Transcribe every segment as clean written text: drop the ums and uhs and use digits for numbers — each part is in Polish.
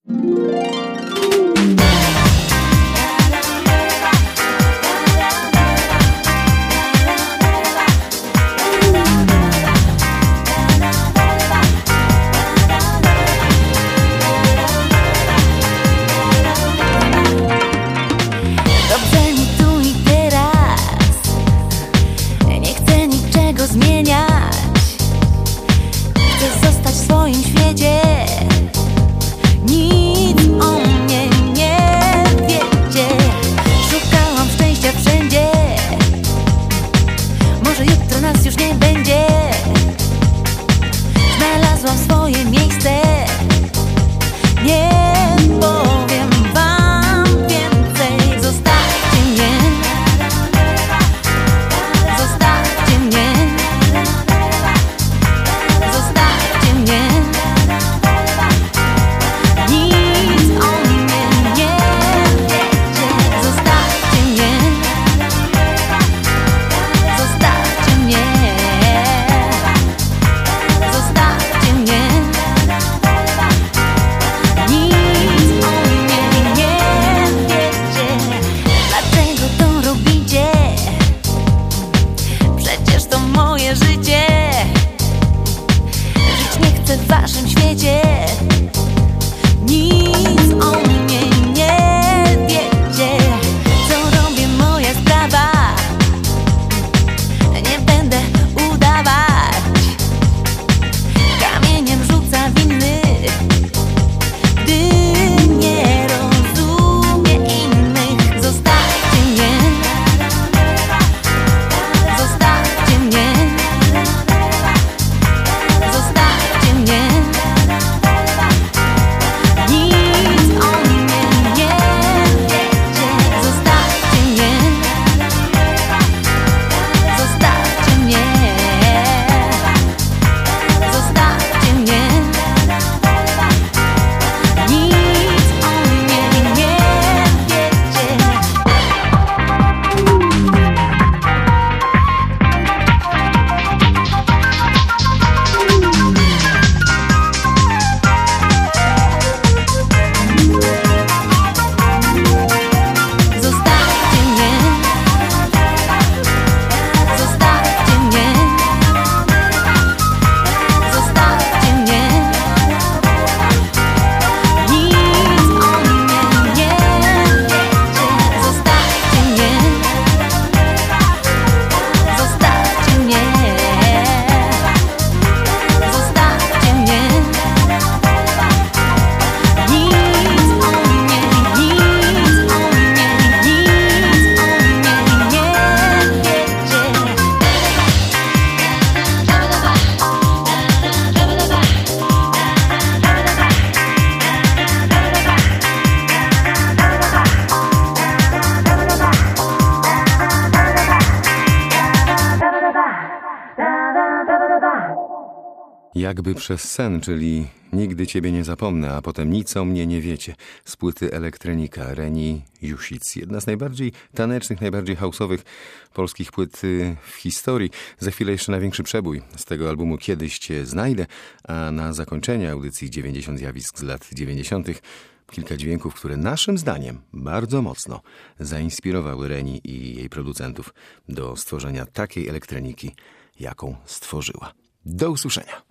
Jakby przez sen, czyli Nigdy Ciebie nie zapomnę, a potem Nic o mnie nie wiecie, z płyty Elektrenika Reni Jusic. Jedna z najbardziej tanecznych, najbardziej house'owych polskich płyt w historii. Za chwilę jeszcze największy przebój z tego albumu Kiedyś Cię znajdę, a na zakończenie audycji 90 zjawisk z lat 90. kilka dźwięków, które naszym zdaniem bardzo mocno zainspirowały Reni i jej producentów do stworzenia takiej elektroniki, jaką stworzyła. Do usłyszenia.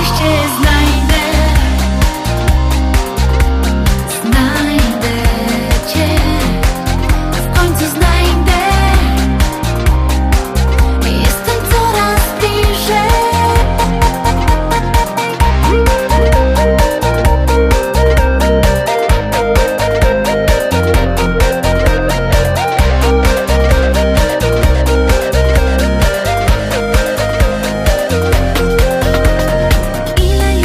kiedyś cię znajdę. Znajdę cię, w końcu znajdę. Jestem coraz bliżej. Ile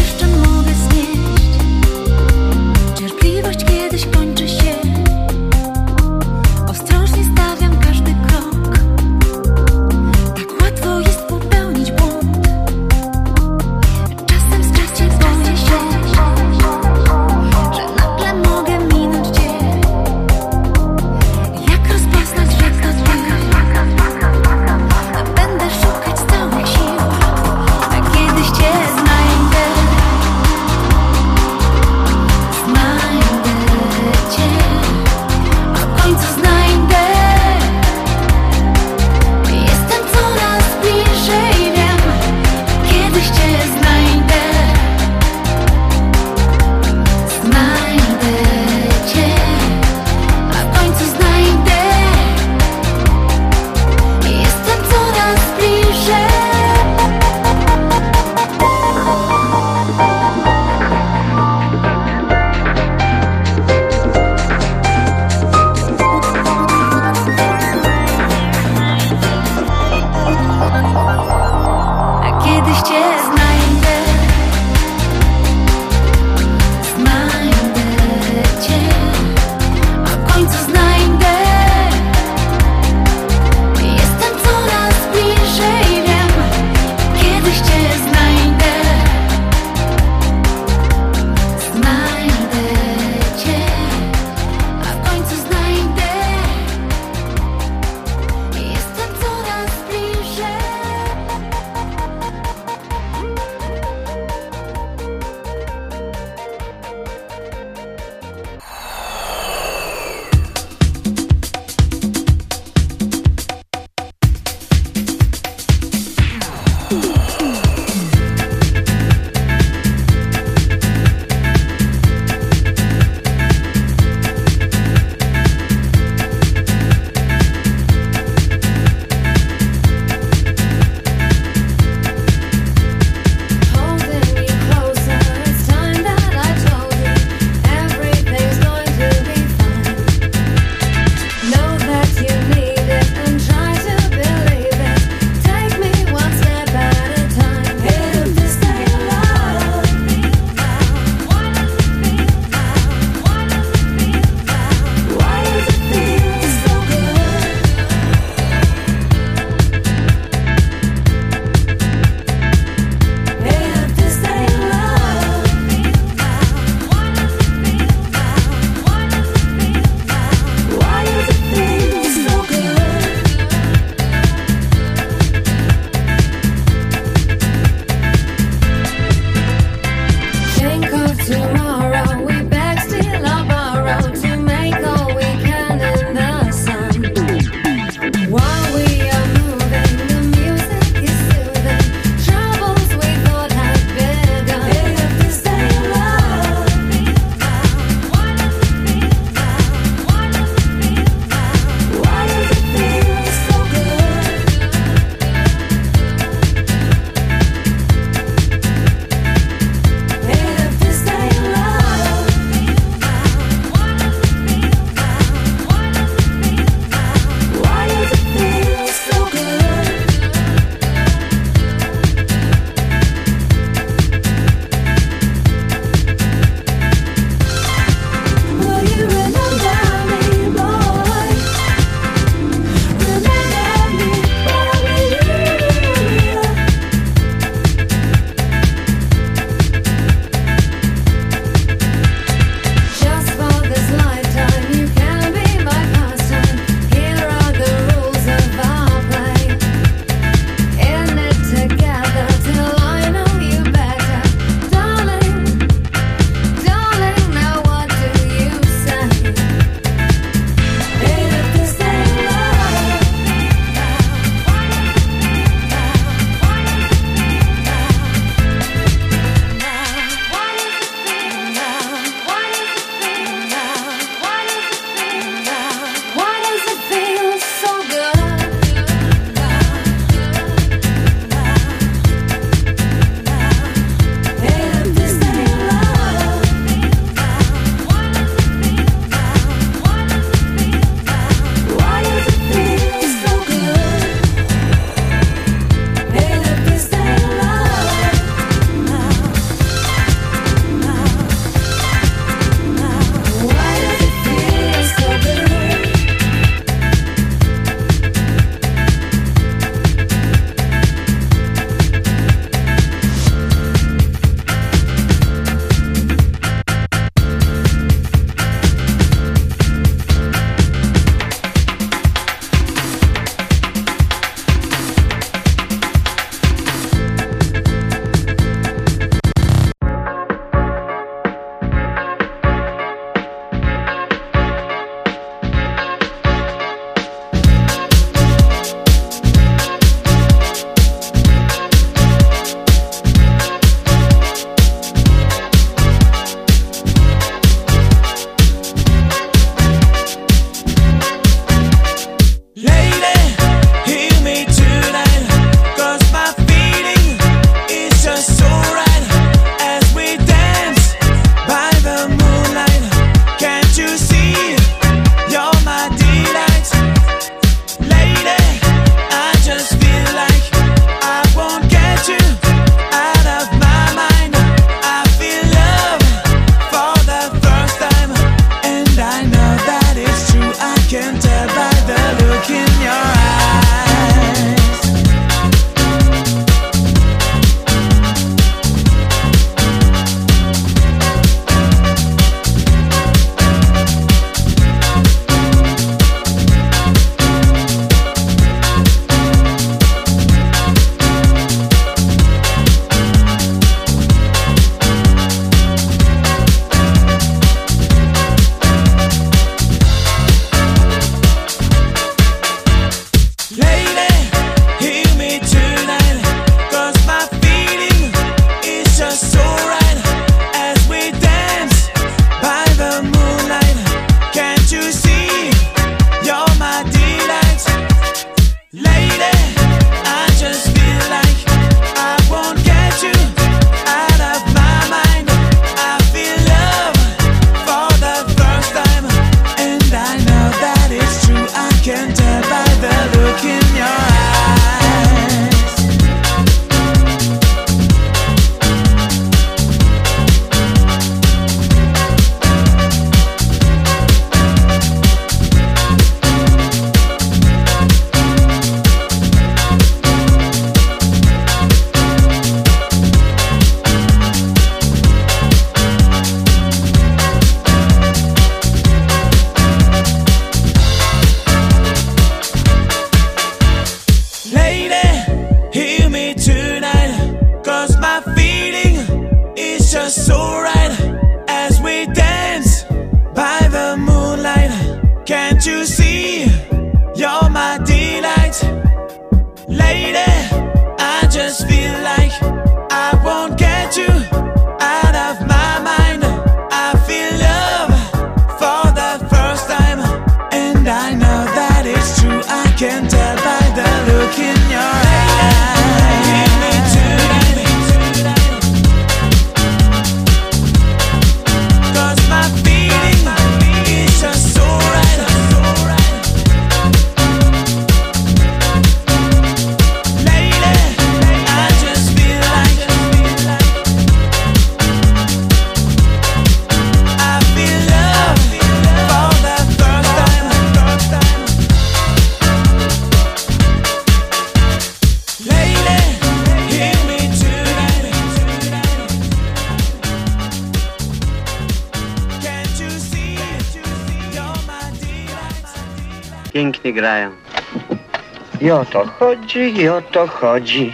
pięknie grają. I o to chodzi, i o to chodzi.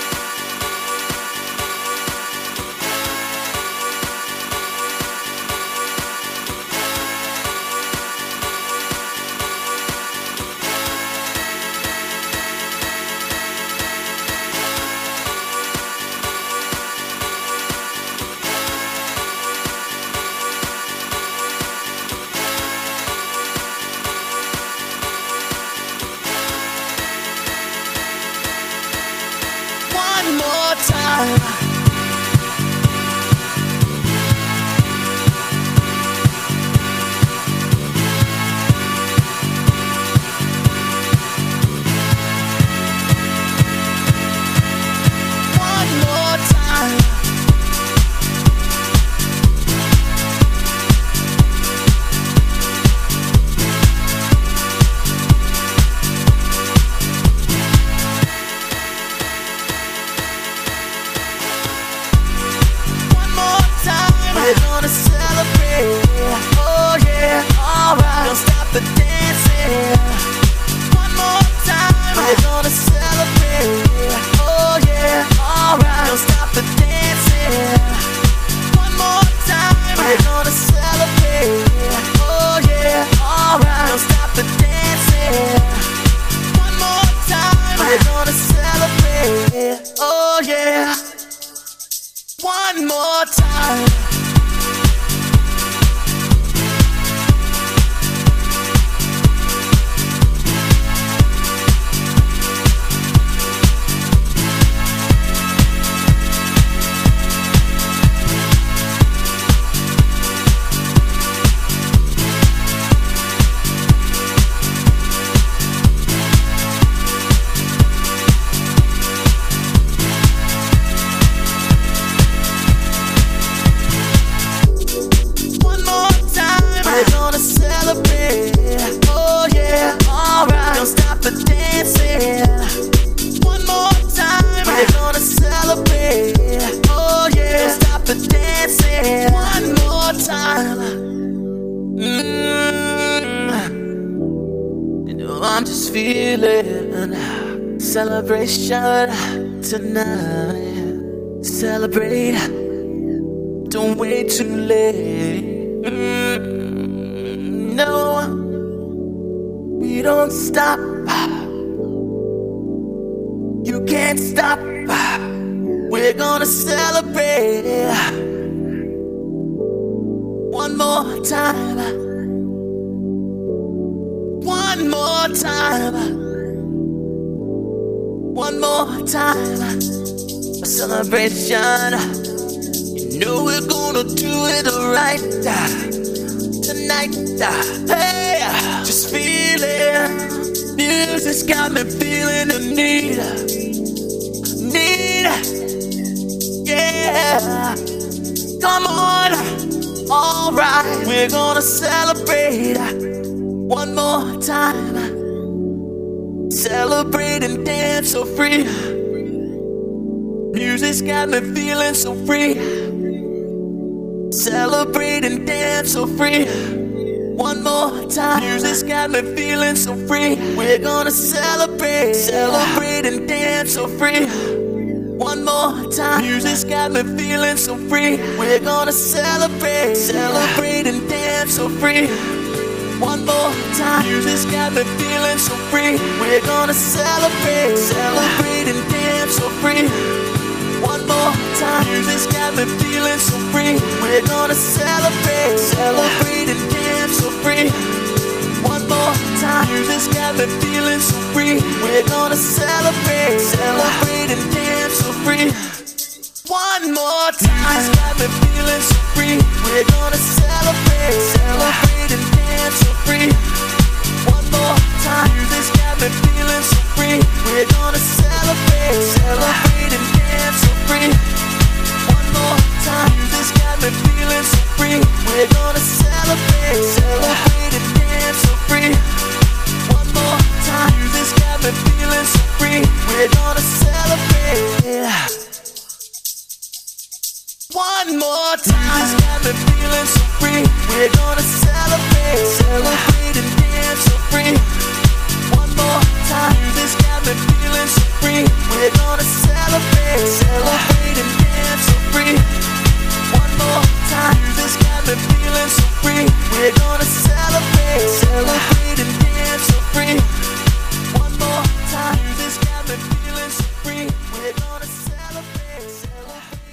One more time. One more time. We're gonna celebrate, oh yeah, alright. Don't stop the dancing. One more time. We're gonna celebrate, oh yeah, alright. Don't stop the dancing. One more time. We're gonna celebrate, oh yeah, alright. Don't stop the dancing. One more time. We're gonna celebrate, oh yeah. One more time. We're gonna celebrate, oh yeah, alright. Don't stop the dancing. One more time. We're gonna celebrate, oh yeah. Don't stop the dancing. One more time. You know I'm just feeling celebration tonight. Celebrate, don't wait too late. No, we don't stop. You can't stop. We're gonna celebrate one more time. One more time. One more time. A celebration. You know we're gonna do it right tonight. Hey, just feeling. Music's got me feeling the need. Yeah. Come on. Alright, we're gonna celebrate one more time. Celebrate and dance so free. Music's got me feeling so free. Celebrate and dance so free. One more time. Music's got me feeling so free. We're gonna celebrate. Celebrate and dance so free. One more time. Music's got me feeling so free. We're gonna celebrate. Celebrate and dance so free. One more time. Music's got me feeling so free. We're gonna celebrate. Celebrate and dance so free. One more time. Music's got me feeling so free. We're gonna celebrate. Celebrate and dance so free. One more time. Music's got me feeling so free. We're gonna celebrate. Celebrate and dance so free. One more time. Music's got me feeling so free. We're gonna celebrate. Celebrate and dance so free. One more time. Music's got me feeling so free. We're gonna celebrate. Celebrate and dance so free. One more time. Music's got me feeling so free. We're gonna celebrate. Celebrate and dance so free. One more time. Music's got me feeling so free. We're gonna celebrate. One more time. Music's got me feeling so free. We're gonna celebrate. Celebrate and dance so free. One more time, this got me feeling so free. We're gonna celebrate, celebrate and dance so free. One more time, this got me feeling so free. We're gonna celebrate, celebrate and dance so free. One more time, this got me feeling so free. We're gonna celebrate, celebrate.